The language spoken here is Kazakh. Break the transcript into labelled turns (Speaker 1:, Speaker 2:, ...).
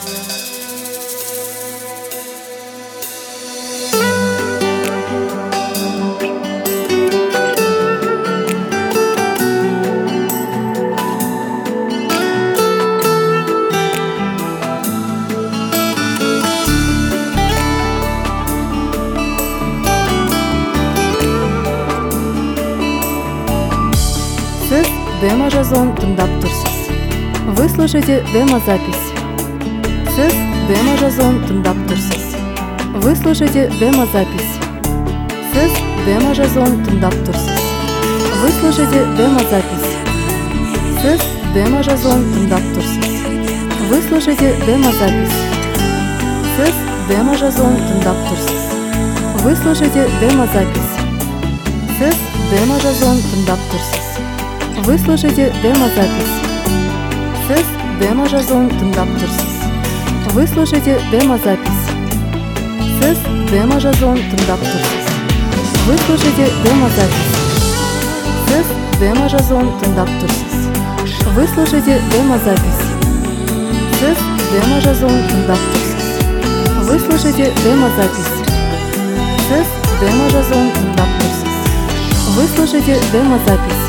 Speaker 1: Сіз демо-жазуын тыңдап тұрсыз. Вы слушаете демо-запись. Сіз демо-жазуын тыңдап тұрсыз. Вы слушаете демо-запись. Сіз демо-жазуын тыңдап тұрсыз. Вы слушаете демо-запись. Сіз демо-жазуын тыңдап тұрсыз. Вы слушаете демо-запись. Сіз демо-жазуын тыңдап тұрсыз. Вы слушаете демо-запись. Сіз демо-жазуын тыңдап тұрсыз. Вы слушаете демо-запись. Сіз демо-жазуын тыңдап тұрсыз. Вы слушаете демо-запись. Сіз демо-жазуын тыңдап тұрсыз. Вы слушаете демо-запись. Сіз демо-жазуын тыңдап тұрсыз. Вы слушаете демо-запись. Сіз демо-жазуын тыңдап тұрсыз. Вы слушаете демо-запись. Сіз демо-жазуын тыңдап тұрсыз. Вы слушаете демо-запись.